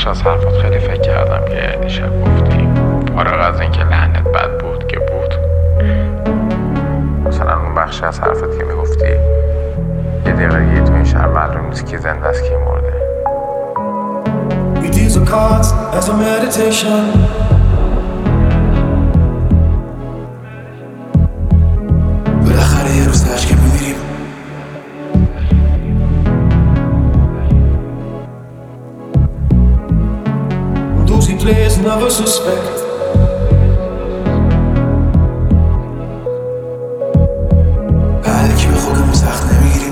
بخش از حرفات خیلی فکر کردم که دیشب گفتی فارغ از اینکه لحنت بد بود که بود. مثلا اون بخش از حرفت که میگفتی یه دقیقه دیگه تو این شهر معلوم نیست کی زنده است کی مرده. We deal the cards as a meditation. بالاخره یه روز تشکیل می‌گیریم. Those he plays never suspect. هلکی به خودمون سخت نمیگیریم.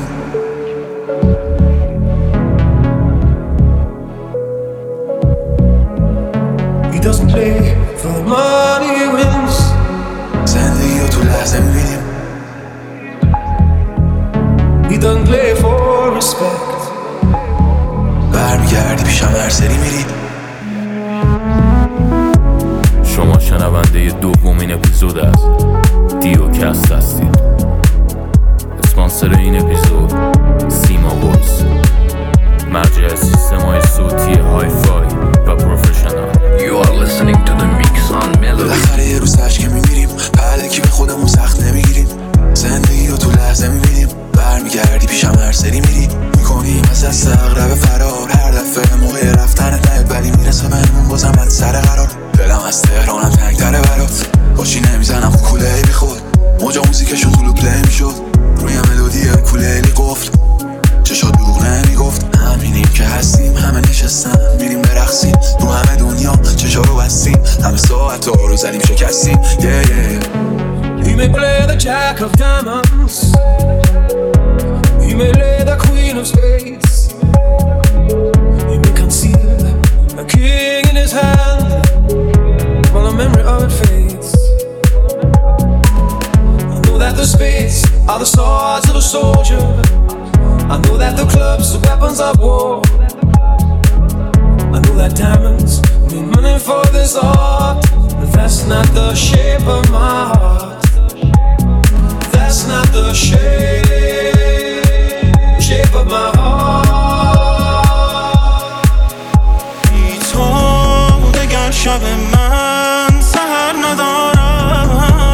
He doesn't play for the money he wins. زندگی رو تو لحظه میبینیم. He doesn't play for respect. برمیگردی پیشم هر سری میری. شما شنونده دومین اپیزود از دیوکست هستید. اسپانسر این اپیزود سیما وایس، مرجع سیستم‌های صوتی های فای و پروفشنال. You are listening to the mix on Melody. بالاخره یه روز تشکیل میمیریم. هلکی به خودمون سخت نمیگیریم. زندگی رو تو لحظه میبینیم. برمیگردی پیشم هر سری میری. میکنیم از دست اغرب فرار. هر دفعه موقع رفتنت نهید ولی میرسه بهمون بازم بد سر قرار. دلم از تهرانم تنگ‌تره برات. باشی نمیزنم کوله بی خود. موجا موزیکشون تو لوپ پلی میشد. روی ملودی کولیلی گفت چشات دروغ نمیگفت. همینیم که هستیم، همه نشستن میریم برقصیم. رو همه دنیا چشا رو بستیم، همه ساعت ها رو زدیم شکستیم. yeah, yeah. You may play the jack of diamonds. You may lay the queen of spades. You may conceal a king in his hand while the memory of it fades. I know that the spades are the swords of a soldier. I know that the clubs are weapons of war. I know that diamonds mean money for this art, but that's not the shape of my heart. That's not the shape of my heart. بی تو دگر شب من سحر ندارم.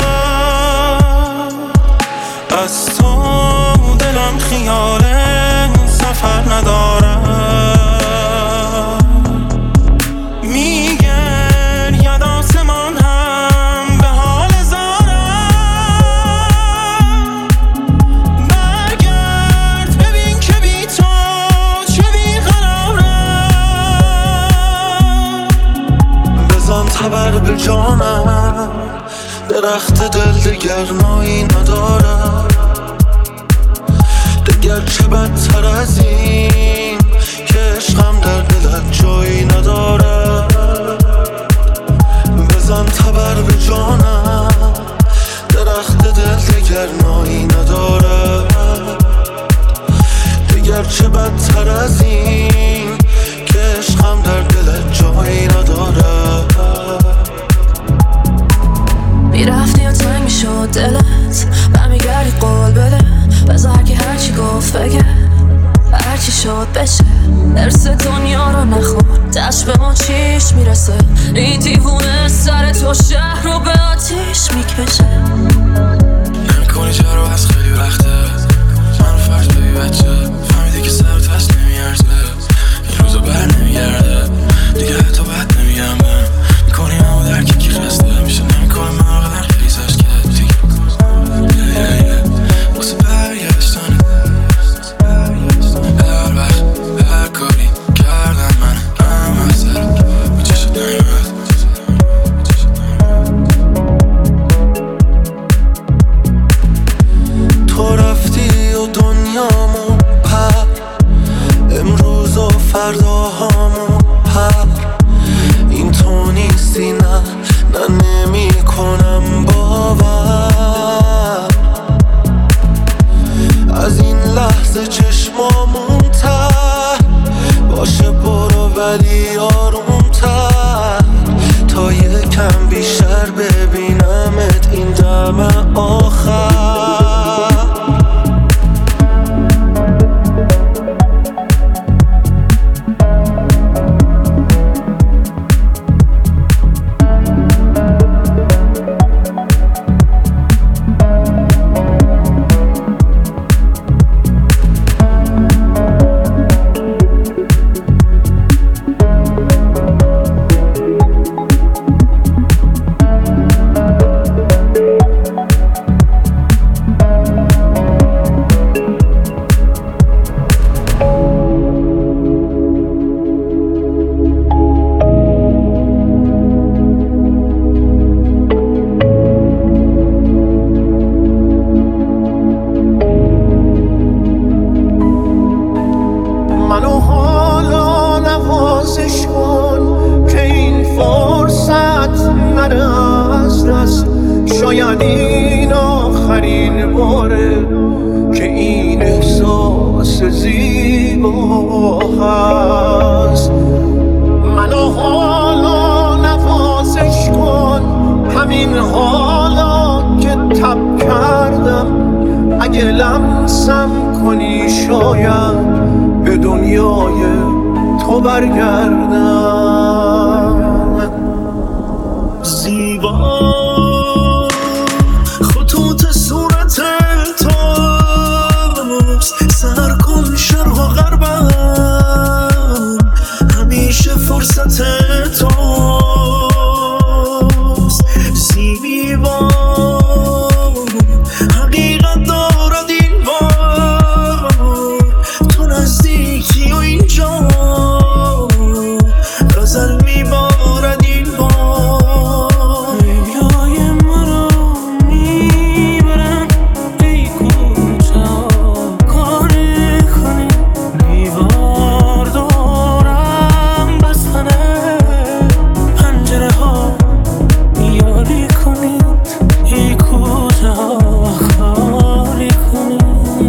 از تو دلم خیال سفر ندارم. میگر ید آسمان هم به حال زارم. برگرد ببین که بی تو چه بیقرارم. بزن تبر به جانم، درخت دل دگر مایی ندارم. دگر چه بدتر از این که عشقم در دلت جایی ندارم. بزن تبر به جانم، درخت دل دگر مایی ندارم. دگر چه بدتر از این که عشقم در دلت جایی ندارم. میرفتی و تنگ میشد دلت، برمیگردی قول بده. بذار که هرچی گفت بگه، هرچی شد بشه. درس دنیا رو نخور، دشت به ما چیش میرسه. این دیوونه سر تو شهر رو به آتیش میکشه. نمیکنی جارو از خیلی وقته، منو فرض ببی بچه. فهمیدی که سر و تشت نمیارزه، این روزا بر نمیگرده دیگه. حتی بد نمیگم بهم میکنی همو درکی کی خسته میشه. نمیکنم من آقدر خیزش که دیگه واسه برگشتن هر وقت هر کاری کردم من هم از سر به چشت نیمد. تو رفتی و دنیامو پر، امروز و فرداهامو پر. این تو نیستی، نه نمی کنم باور. از این لحظه چشمامون تر باشه، برو ولی آرومتر تا یکم بیشتر ببینمت این دم آخر. لباس زیبا هست. منو حالا نوازش کن، همین حالا که تب کردم. اگه لمسم کنی شاید به دنیای تو برگردم. زیبا خطوط صورت توست، سر کن شرق و غربم، همیشه فرصت توست. زیبا حقیقت دارد این بار، تو نزدیکی و اینجا غزل میبارد این بار. ریای مرا میبرم ای کوچا کاری کنی، دیوار دارم بستنه، پنجره ها یاری کنید ای کوچا کاری کنید.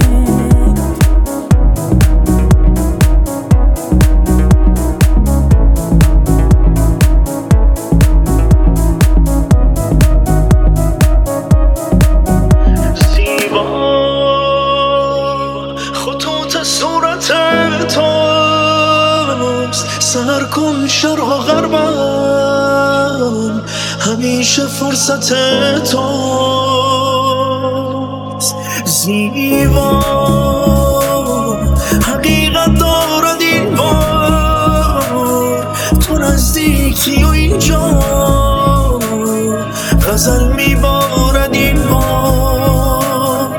زیبا خطوط صورت توست، سر کن شرق و غربم، همیشه فرصت توست. زیبا حقیقت دارد این بار، تو نزدیکی و اینجا غزل میبارد این بار.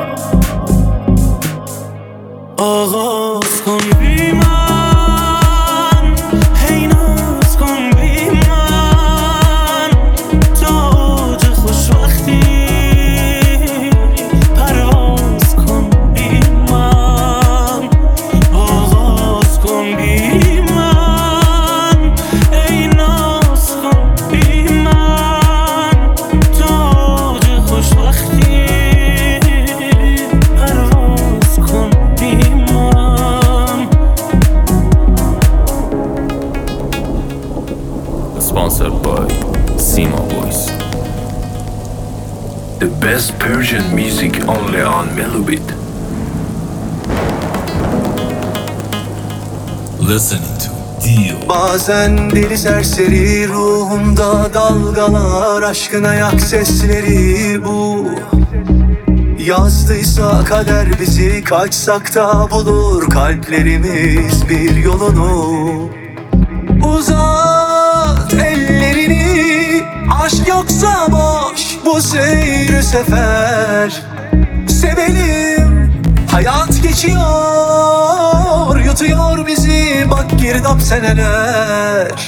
آغاز کن بی من، هی ناز کن بی من، تا اوج خوشبختی پرواز کن بی من. آغاز کن بی من، ای ناز کن بی من، تا اوج خوشبختی پرواز کن بی من. Sponsored by Sima Voice. The best Persian music only on Melobit. Listening to Dio. Bazen deli serseri ruhumda dalgalar, aşkın ayak sesleri bu. Yazdıysa kader bizi, kaçsak da bulur kalplerimiz bir yolunu. Uzat ellerini, aşk yoksa boş bu seyir sefer. Sevelim, hayat geçiyor, yutuyor bizi, bak girdap seneler.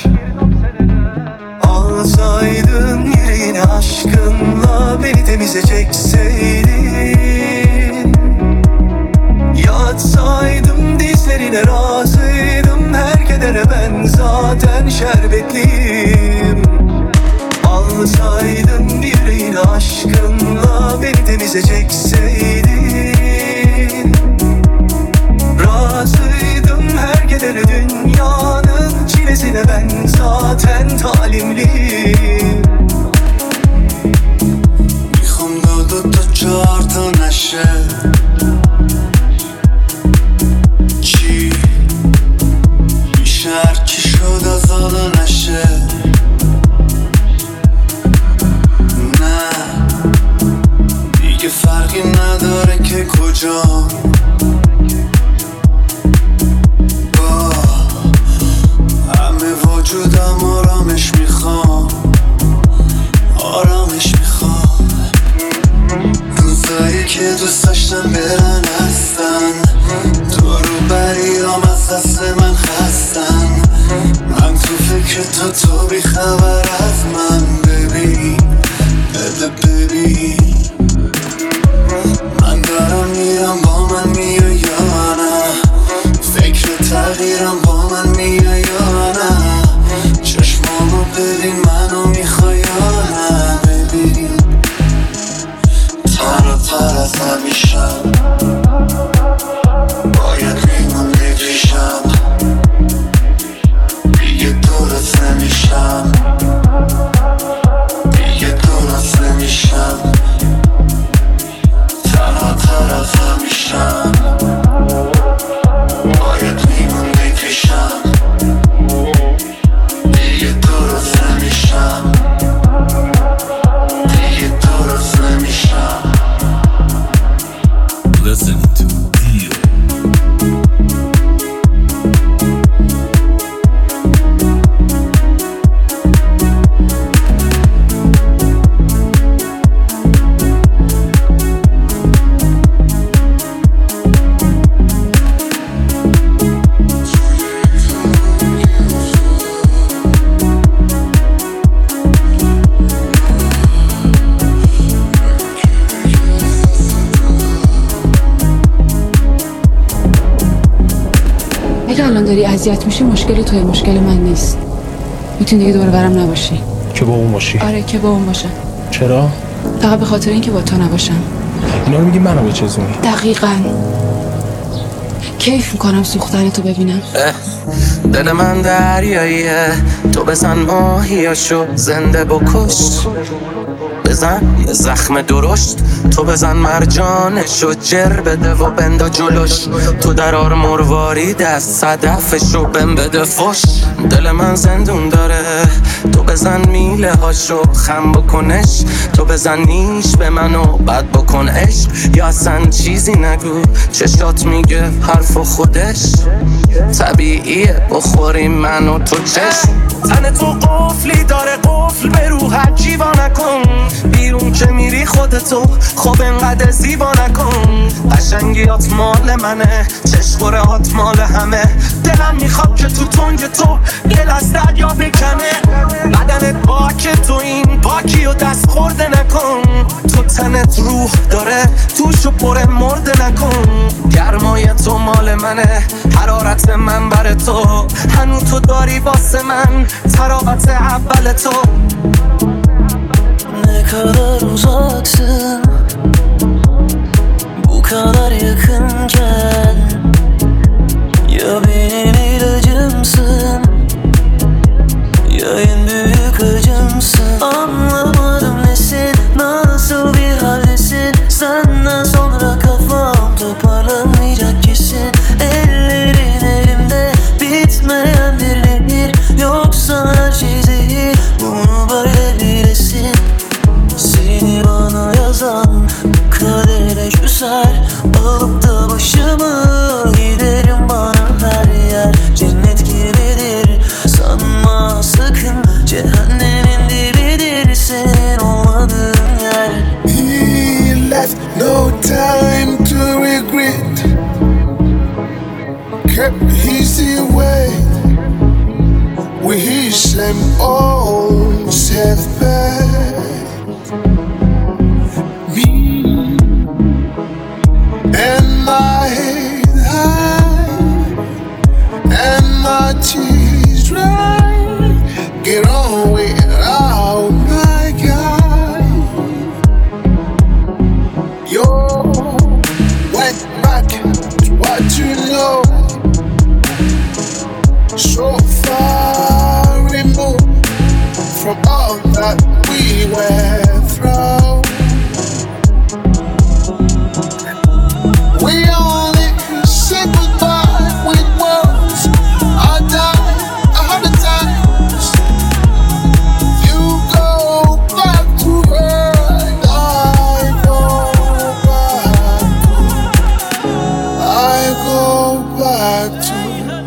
Alsaydın yüreğine aşkınla, beni temize çekseydin. Yatsaydım dizlerine, razıydım her kedere, ben zaten şerbetliyim. Alsaydın yüreğine aşkınla, beni temize çekseydin. Razıydım her kedere, dünyanın çilesine, ben zaten talimliyim. میخوام دو تا چهار تا نشه. چی میشه هر کی شد از حالا نشه. نه دیگه فرقی نداره که کجا، با همه وجودم آرامش میخوام، آرامش میخوام. روزایی که دوست داشتم برن هستن، تو رو بریام از دست من خستن. من تو فکر تو بی خبر از من، ببین بده ببین. من دارم میرم، با من میای یا نه؟ فکر تغییرم، با من میای یا نه؟ چشمامو ببین، منو میخوای یا نه؟ ببین تر و تر از همیشم، باید اگه الان داری اذیت میشی مشکل توی، مشکل من نیست. میتونی دیگه دور برم نباشی. که با اون باشی؟ آره که با اون باشم. چرا؟ فقط به خاطر اینکه با تو نباشم. اینا رو میگی منو بچزونی؟ دقیقاً. کیف میکنم سوختن تو ببینم. دل من دریاییه، تو بزن ماهیاشو زنده بکش. بزن یه زخم درشت، تو بزن مرجانشو جر بده و بندا جلوش. تو درار مرواری دست صدفشو بم بده فش. دل من زندون داره، تو بزن میله هاشو خم بکنش. تو بزن نیش به منو بد بکن عشق، یا اصلا چیزی نگو چشات میگه حرف خودش. طبیعیه بخوریم من و تو چشم. تن تو قفلی داره، قفل به روح جیوا نکن. بیرون که میری خودتو خب انقدر زیبا نکن. قشنگیات مال منه، چشقره هات مال همه. دلم میخواد که تو تنگ تو دل از دریا بکنه. بدنت باک تو این باکی و دست خورده نکن. تو تنت روح داره توشو پر مرده نکن. گرمای تو مال منه، حرارت من بر تو. هنو تو داری واسه من تراوت اول تو. Ne kadar uzaksın, bu kadar yakınken. Ya benim ilacımsın, ya en büyük acımsın. Anlamadım nesin, nasıl bir haldesin. Senden sonra kafam toparlanmayacak kesin. Ellerin elimde bitmeyen bir nehir. Yoksa her şey zehir, bunu böyle bilesin. Seni bana yazan kadere küser. Alıp da başımı giderim bana her yer. Cennet gibidir sanma sakın. Cehennemin dibidir senin olmadığın yer. He left no time to regret. Kept his way with his same old self-bad. Me and my head high and my tears dry. Get on without my guy. Your went back is what you know. So far removed from all that we went through. We only said goodbye with words. I died 100 times. You go back to her, and I go back to.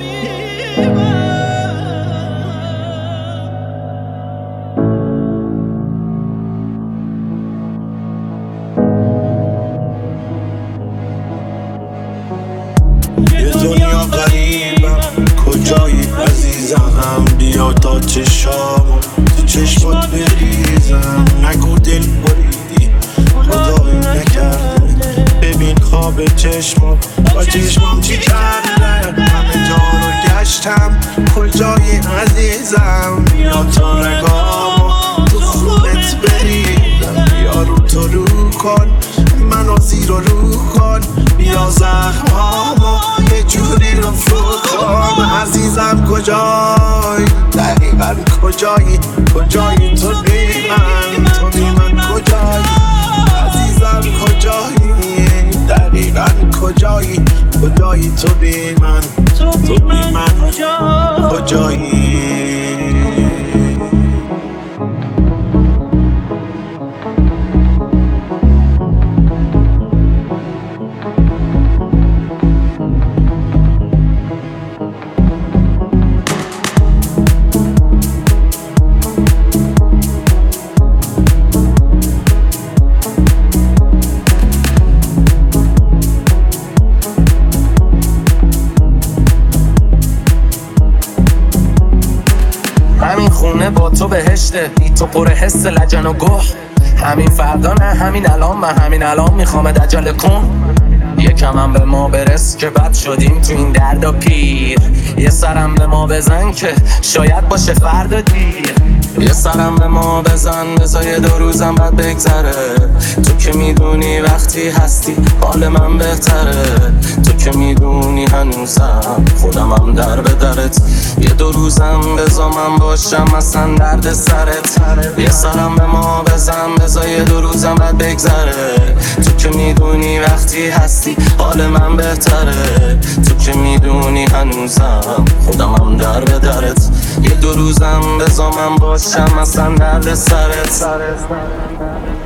یه دنیا غریبم، کجایی عزیزم. بیا تا چشامو تو چشمات بریزم. نگو دل بریدی خدایی نکرده. ببین خواب چشمات با چشمام چی کرده. همه جا رو گشتم، کجایی عزیزم. بیا تا رگامو تو خونت بریزم. بیا رو تو رو کن، منو زیر و رو کن. بیا زخمامو یه جوری رو فرو کن. عزیزم کجایی، دقیقا کجایی. کجایی تو بی من، تو بی من کجایی. عزیزم کجایی، دقیقا کجایی. کجایی تو بی من، تو بی من کجایی. همین خونه با تو بهشته، بی تو پر حس لجن و گوه. همین فردا نه همین الان، من همین الان میخوام عجله کن. یکم هم به ما برس که بد شدیم تو این درد و پیر. یه سرم به ما بزن که شاید باشه فردا دیر. یه سرم به ما بزن بذار 2 روزم بعد بگذره. تو که میدونی وقتی هستی حال من بهتره. تو که میدونی هنوزم خودمم در به درت. 2 روزم بذار من باشم اصلا درد سرت. یه سرم به ما بزن بذار 2 روزم بعد بگذره. تو که میدونی وقتی هستی حال من بهتره. تو که میدونی هنوزم خودمم در به درت. 2 روزم بذار من باشم اصلا درد سرت.